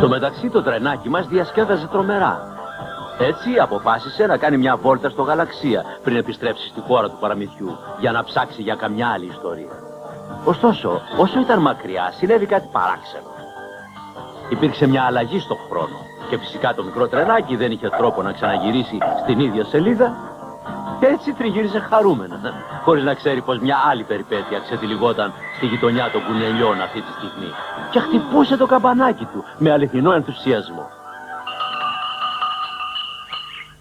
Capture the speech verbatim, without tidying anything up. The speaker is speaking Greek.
Στο μεταξύ το τρενάκι μας διασκέδαζε τρομερά. Έτσι αποφάσισε να κάνει μια βόλτα στο γαλαξία πριν επιστρέψει στη χώρα του παραμυθιού για να ψάξει για καμιά άλλη ιστορία. Ωστόσο, όσο ήταν μακριά, συνέβη κάτι παράξενο. Υπήρξε μια αλλαγή στον χρόνο και φυσικά το μικρό τρενάκι δεν είχε τρόπο να ξαναγυρίσει στην ίδια σελίδα και έτσι τριγύριζε χαρούμενα, χωρίς να ξέρει πως μια άλλη περιπέτεια ξετυλιγόταν στη γειτονιά των κουνελιών αυτή τη στιγμή και χτυπούσε το καμπανάκι του με αληθινό ενθουσιασμό.